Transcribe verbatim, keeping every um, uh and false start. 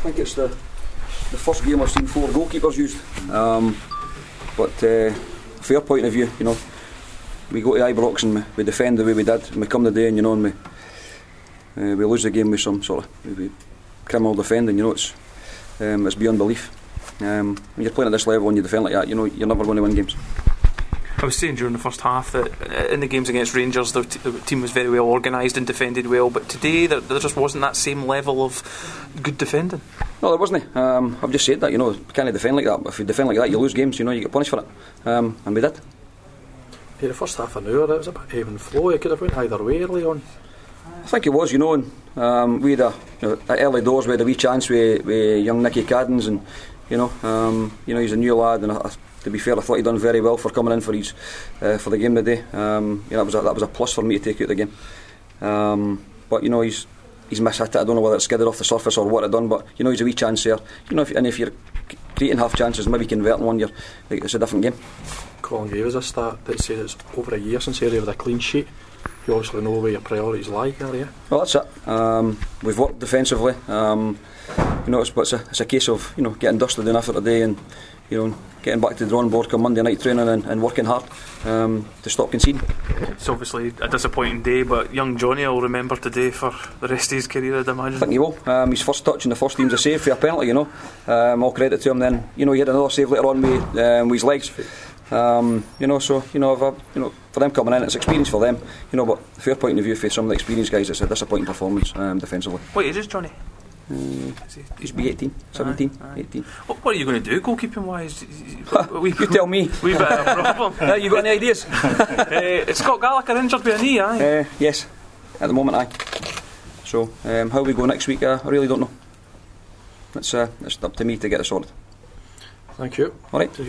think it's the the first game I've seen four goalkeepers used. Um, but uh, fair point of view, you know, we go to Ibrox and we, we defend the way we did, and we come the day and you know, and we uh, we lose the game with some sort of we, we criminal defending. You know, it's um, it's beyond belief. Um, when you're playing at this level and you defend like that, you know, you're never going to win games. I was saying during the first half that in the games against Rangers the, t- the team was very well organised and defended well, but today there, there just wasn't that same level of good defending. No, there wasn't. Um, I've just said that, you know, you can't defend like that. If you defend like that, you lose games, you know, you get punished for it. Um, and we did. Yeah, the first half an hour, it was a bit ebb and flow. It could have went either way early on. I think it was, you know, and um, we had a, you know, at early doors we had a wee chance with, with young Nicky Caddens, and you know, um, you know, he's a new lad, and I, I, to be fair, I thought he'd done very well for coming in for his uh, for the game today. Um, you know, that was a, that was a plus for me to take out the game. Um, but you know, he's he's mishit it. I don't know whether it's skidded off the surface or what it done, but you know, he's a wee chance there. You know, if, and if you're creating half chances, maybe converting one, you're it's a different game. Colin gave us a stat that said it's over a year since he had a clean sheet. You obviously know where your priorities lie there, yeah? Well, that's it. Um, we've worked defensively. Um, you know, it's, it's, a, it's a case of, you know, getting dusted enough for today and, you know, getting back to the drawing board come Monday night training and, and working hard um, to stop conceding. It's obviously a disappointing day, but young Johnny will remember today for the rest of his career, I'd imagine. I think he will. Um, his first touch in the first team's a save for a penalty, you know. Um, all credit to him. Then, you know, he had another save later on with, um, with his legs. Um, you know, so you know, if I, you know, for them coming in, it's experience for them. You know, but fair point of view for some of the experienced guys, it's a disappointing performance um, defensively. What age is Johnny? Uh, he's be eighteen, seventeen, aye, aye. eighteen. What, what are you going to do goalkeeping wise? You tell me. We bit of a problem. uh, you got any ideas? uh, is Scott Gallagher injured with a knee? Aye. Uh, yes, at the moment, aye. So um, how we go next week, uh, I really don't know. It's uh, it's up to me to get it sorted. Thank you. All right.